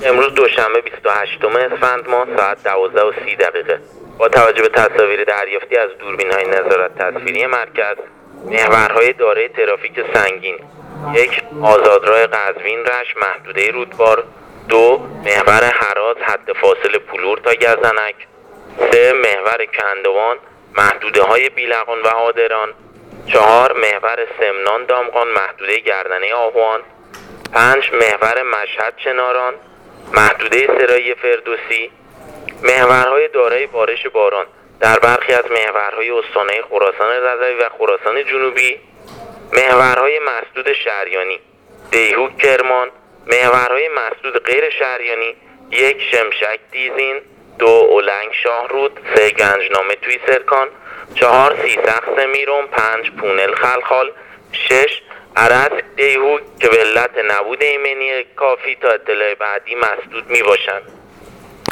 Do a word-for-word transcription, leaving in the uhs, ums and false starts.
امروز دوشنبه بیست و هشتم اسفند ماه ساعت دوازده و سی دقیقه با توجه به تصاویر دریافتی از دوربین‌های نظارت تصویری مرکز، محورهای دارای ترافیک سنگین: یک، آزادراه قزوین رشت محدوده رودبار. دو، محور هرات حد فاصل پلور تا گزنک. سه، محور کندوان محدوده های بیلقان و آدران. چهار، محور سمنان دامغان محدوده گردنه آهوان. پنج، محور مشهد چناران محدوده سرایی فردوسی. محورهای دارای بارش باران در برخی از محورهای استانهای خراسان رضوی و خراسان جنوبی. محورهای مسدود شهریانی: دیهوک کرمان. محورهای مسدود غیر شهریانی: یک، شمشک دیزین. دو، اولنگ شاهرود. سه، گنجنامه توی سرکان. چهار، سیسخ سمیرون. پنج، پونل خلخال. شش، عرض دیهوک که به علت نبود ایمنی کافی تا اطلاع بعدی مسدود می باشند.